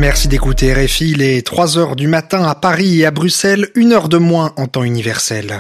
Merci d'écouter RFI, il est 3h du matin à Paris et à Bruxelles, 1 heure de moins en temps universel.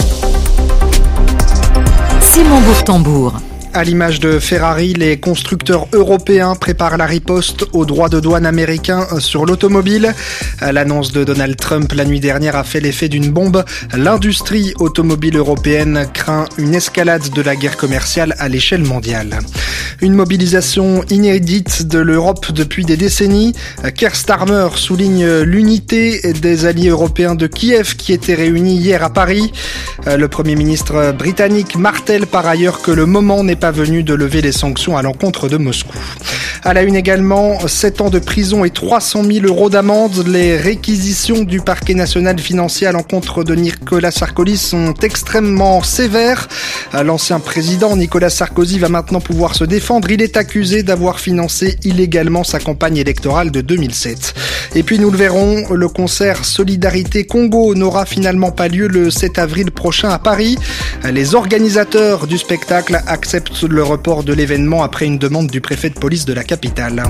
Simon Bourtambour. À l'image de Ferrari, les constructeurs européens préparent la riposte aux droits de douane américains sur l'automobile. L'annonce de Donald Trump la nuit dernière a fait l'effet d'une bombe. L'industrie automobile européenne craint une escalade de la guerre commerciale à l'échelle mondiale. Une mobilisation inédite de l'Europe depuis des décennies. Keir Starmer souligne l'unité des alliés européens de Kiev qui étaient réunis hier à Paris. Le Premier ministre britannique martèle par ailleurs que le moment n'est pas venu de lever les sanctions à l'encontre de Moscou. À la une également, 7 ans de prison et 300 000 euros d'amende. Les réquisitions du parquet national financier à l'encontre de Nicolas Sarkozy sont extrêmement sévères. L'ancien président Nicolas Sarkozy va maintenant pouvoir se défendre. Il est accusé d'avoir financé illégalement sa campagne électorale de 2007. Et puis nous le verrons, le concert Solidarité Congo n'aura finalement pas lieu le 7 avril prochain à Paris. Les organisateurs du spectacle acceptent le report de l'événement après une demande du préfet de police de la capitale.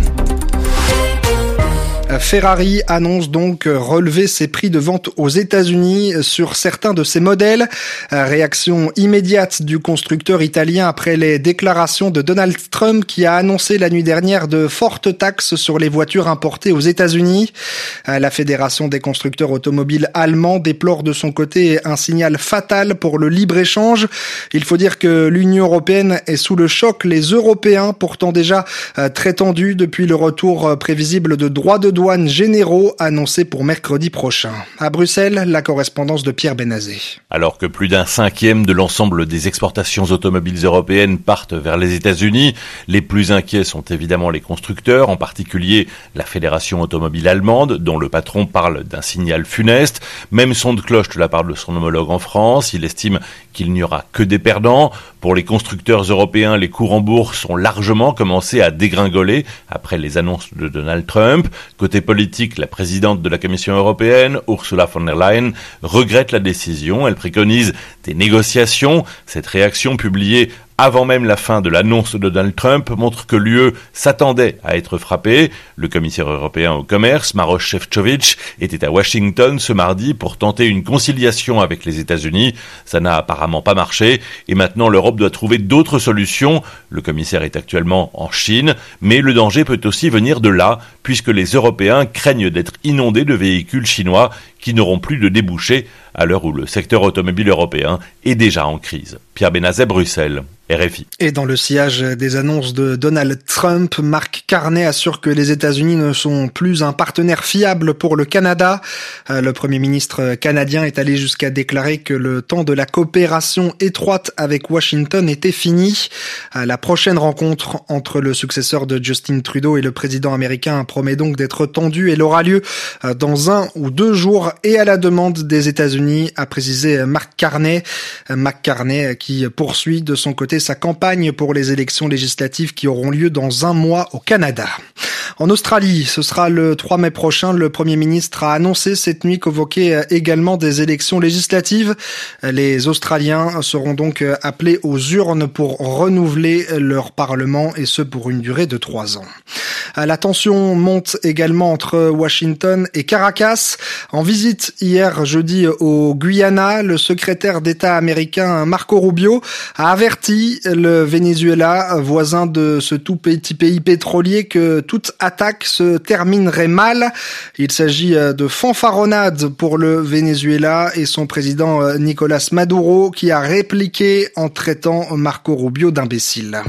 Ferrari annonce donc relever ses prix de vente aux États-Unis sur certains de ses modèles. Réaction immédiate du constructeur italien après les déclarations de Donald Trump qui a annoncé la nuit dernière de fortes taxes sur les voitures importées aux États-Unis. La Fédération des constructeurs automobiles allemands déplore de son côté un signal fatal pour le libre-échange. Il faut dire que l'Union européenne est sous le choc. Les Européens, pourtant déjà très tendus depuis le retour prévisible de droits de douane généraux annoncés pour mercredi prochain. À Bruxelles, la correspondance de Pierre Benazé. Alors que plus d'un cinquième de l'ensemble des exportations automobiles européennes partent vers les États-Unis, les plus inquiets sont évidemment les constructeurs, en particulier la Fédération automobile allemande, dont le patron parle d'un signal funeste. Même son de cloche de la part de son homologue en France, il estime qu'il n'y aura que des perdants. Pour les constructeurs européens, les cours en bourse ont largement commencé à dégringoler après les annonces de Donald Trump. Côté politique, la présidente de la Commission européenne, Ursula von der Leyen, regrette la décision. Elle préconise des négociations. Cette réaction publiée avant même la fin de l'annonce de Donald Trump montre que l'UE s'attendait à être frappée. Le commissaire européen au commerce, Maroš Šefčovič, était à Washington ce mardi pour tenter une conciliation avec les États-Unis. Ça n'a apparemment pas marché et maintenant l'Europe doit trouver d'autres solutions. Le commissaire est actuellement en Chine, mais le danger peut aussi venir de là, puisque les Européens craignent d'être inondés de véhicules chinois qui n'auront plus de débouchés à l'heure où le secteur automobile européen est déjà en crise. Pierre Benazet, Bruxelles. RFI. Et dans le sillage des annonces de Donald Trump, Mark Carney assure que les États-Unis ne sont plus un partenaire fiable pour le Canada. Le Premier ministre canadien est allé jusqu'à déclarer que le temps de la coopération étroite avec Washington était fini. La prochaine rencontre entre le successeur de Justin Trudeau et le président américain promet donc d'être tendue. Elle aura lieu dans 1 ou 2 jours et à la demande des États-Unis, a précisé Mark Carney. Mark Carney qui poursuit de son côté sa campagne pour les élections législatives qui auront lieu dans 1 mois au Canada. En Australie, ce sera le 3 mai prochain. Le Premier ministre a annoncé cette nuit convoquer également des élections législatives. Les Australiens seront donc appelés aux urnes pour renouveler leur parlement et ce pour une durée de 3 ans. La tension monte également entre Washington et Caracas. En visite hier jeudi au Guyana, le secrétaire d'État américain Marco Rubio a averti le Venezuela, voisin de ce tout petit pays pétrolier, que toute attaque se terminerait mal. Il s'agit de fanfaronnade pour le Venezuela et son président Nicolas Maduro qui a répliqué en traitant Marco Rubio d'imbécile.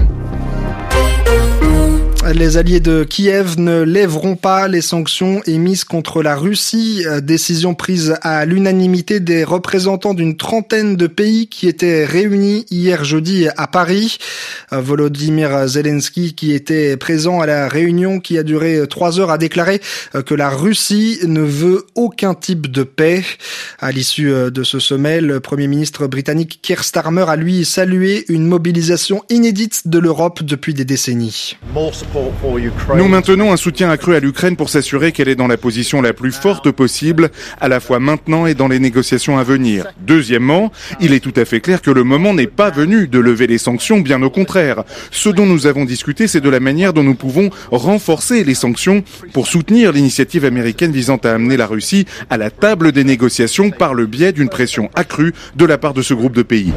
Les alliés de Kiev ne lèveront pas les sanctions émises contre la Russie. Décision prise à l'unanimité des représentants d'une trentaine de pays qui étaient réunis hier jeudi à Paris. Volodymyr Zelensky, qui était présent à la réunion qui a duré 3 heures, a déclaré que la Russie ne veut aucun type de paix. À l'issue de ce sommet, le Premier ministre britannique Keir Starmer a lui salué une mobilisation inédite de l'Europe depuis des décennies. Nous maintenons un soutien accru à l'Ukraine pour s'assurer qu'elle est dans la position la plus forte possible, à la fois maintenant et dans les négociations à venir. Deuxièmement, il est tout à fait clair que le moment n'est pas venu de lever les sanctions, bien au contraire. Ce dont nous avons discuté, c'est de la manière dont nous pouvons renforcer les sanctions pour soutenir l'initiative américaine visant à amener la Russie à la table des négociations par le biais d'une pression accrue de la part de ce groupe de pays.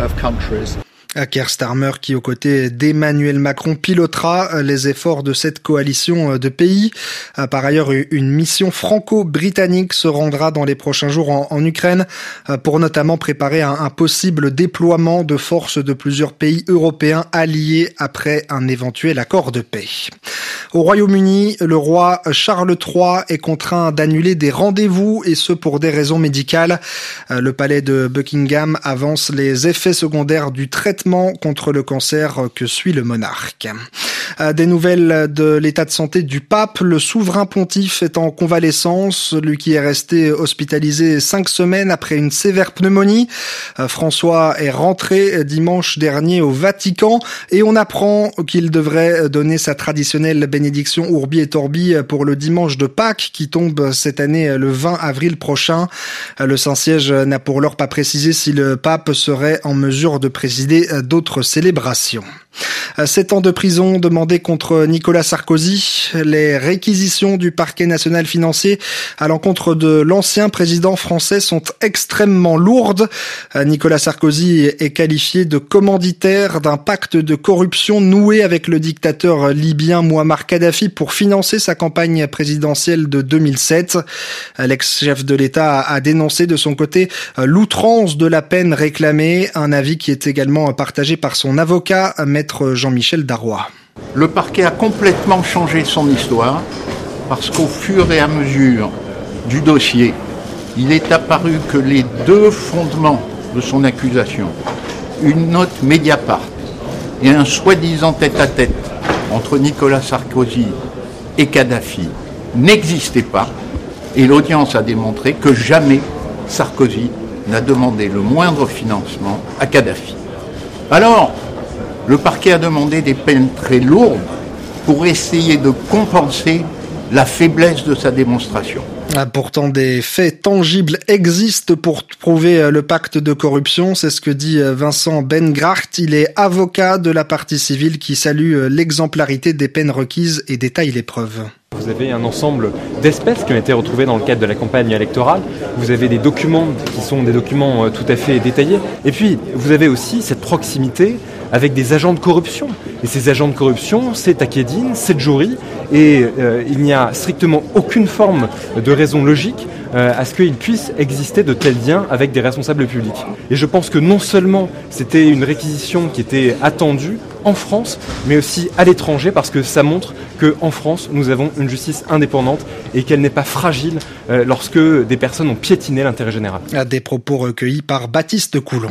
Keir Starmer qui, aux côtés d'Emmanuel Macron, pilotera les efforts de cette coalition de pays. Par ailleurs, une mission franco-britannique se rendra dans les prochains jours en Ukraine pour notamment préparer un possible déploiement de forces de plusieurs pays européens alliés après un éventuel accord de paix. Au Royaume-Uni, le roi Charles III est contraint d'annuler des rendez-vous et ce pour des raisons médicales. Le palais de Buckingham avance les effets secondaires du traitement contre le cancer que suit le monarque. Des nouvelles de l'état de santé du pape. Le souverain pontife est en convalescence, lui qui est resté hospitalisé 5 semaines après une sévère pneumonie. François est rentré dimanche dernier au Vatican et on apprend qu'il devrait donner sa traditionnelle bénédiction Urbi et Orbi pour le dimanche de Pâques qui tombe cette année le 20 avril prochain. Le Saint-Siège n'a pour l'heure pas précisé si le pape serait en mesure de présider d'autres célébrations. 7 ans de prison demandés contre Nicolas Sarkozy. Les réquisitions du parquet national financier à l'encontre de l'ancien président français sont extrêmement lourdes. Nicolas Sarkozy est qualifié de commanditaire d'un pacte de corruption noué avec le dictateur libyen Mouammar Kadhafi pour financer sa campagne présidentielle de 2007. L'ex-chef de l'État a dénoncé de son côté l'outrance de la peine réclamée, un avis qui est également partagé par son avocat, maître Jean-Michel Darrois. Le parquet a complètement changé son histoire parce qu'au fur et à mesure du dossier, il est apparu que les deux fondements de son accusation, une note Mediapart et un soi-disant tête-à-tête entre Nicolas Sarkozy et Kadhafi, n'existaient pas et l'audience a démontré que jamais Sarkozy n'a demandé le moindre financement à Kadhafi. Alors, le parquet a demandé des peines très lourdes pour essayer de compenser la faiblesse de sa démonstration. Pourtant, des faits tangibles existent pour prouver le pacte de corruption. C'est ce que dit Vincent Bengracht. Il est avocat de la partie civile qui salue l'exemplarité des peines requises et détaille les preuves. Vous avez un ensemble d'espèces qui ont été retrouvées dans le cadre de la campagne électorale. Vous avez des documents qui sont des documents tout à fait détaillés. Et puis, vous avez aussi cette proximité avec des agents de corruption. Et ces agents de corruption, c'est Takedine, c'est Djouri, et il n'y a strictement aucune forme de raison logique à ce qu'il puisse exister de tels liens avec des responsables publics. Et je pense que non seulement c'était une réquisition qui était attendue en France, mais aussi à l'étranger, parce que ça montre qu'en France, nous avons une justice indépendante et qu'elle n'est pas fragile lorsque des personnes ont piétiné l'intérêt général. Des propos recueillis par Baptiste Coulon.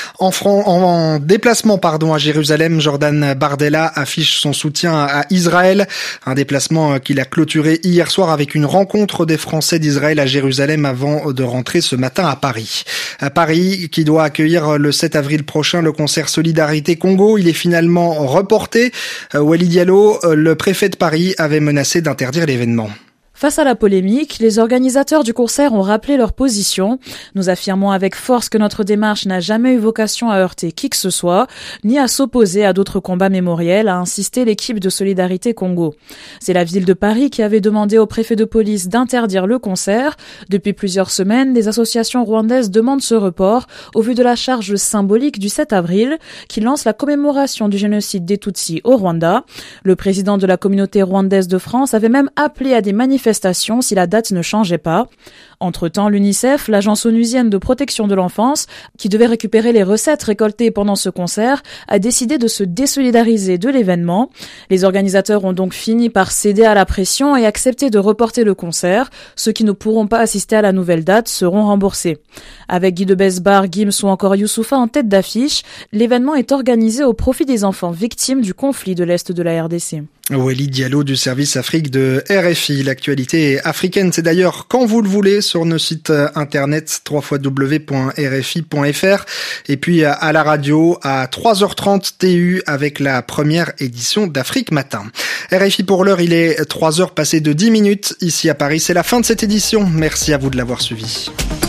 En déplacement à Jérusalem, Jordan Bardella affiche son soutien à Israël. Un déplacement qu'il a clôturé hier soir avec une rencontre des Français d'Israël à Jérusalem avant de rentrer ce matin à Paris. À Paris, qui doit accueillir le 7 avril prochain le concert Solidarité Congo, il est finalement reporté. Walid Diallo, le préfet de Paris, avait menacé d'interdire l'événement. Face à la polémique, les organisateurs du concert ont rappelé leur position. Nous affirmons avec force que notre démarche n'a jamais eu vocation à heurter qui que ce soit, ni à s'opposer à d'autres combats mémoriels, a insisté l'équipe de Solidarité Congo. C'est la ville de Paris qui avait demandé au préfet de police d'interdire le concert. Depuis plusieurs semaines, les associations rwandaises demandent ce report au vu de la charge symbolique du 7 avril qui lance la commémoration du génocide des Tutsis au Rwanda. Le président de la communauté rwandaise de France avait même appelé à des manifestations si la date ne changeait pas. Entre-temps, l'UNICEF, l'agence onusienne de protection de l'enfance, qui devait récupérer les recettes récoltées pendant ce concert, a décidé de se désolidariser de l'événement. Les organisateurs ont donc fini par céder à la pression et accepter de reporter le concert. Ceux qui ne pourront pas assister à la nouvelle date seront remboursés. Avec Guy de Besbar, Gims ou encore Youssoufa en tête d'affiche, l'événement est organisé au profit des enfants victimes du conflit de l'Est de la RDC. Walid Diallo du service Afrique de RFI. L'actualité africaine, c'est d'ailleurs quand vous le voulez sur nos sites internet www.rfi.fr et puis à la radio à 3h30 TU avec la première édition d'Afrique Matin. RFI pour l'heure, il est 3h passées de 10 minutes. Ici à Paris, c'est la fin de cette édition. Merci à vous de l'avoir suivi.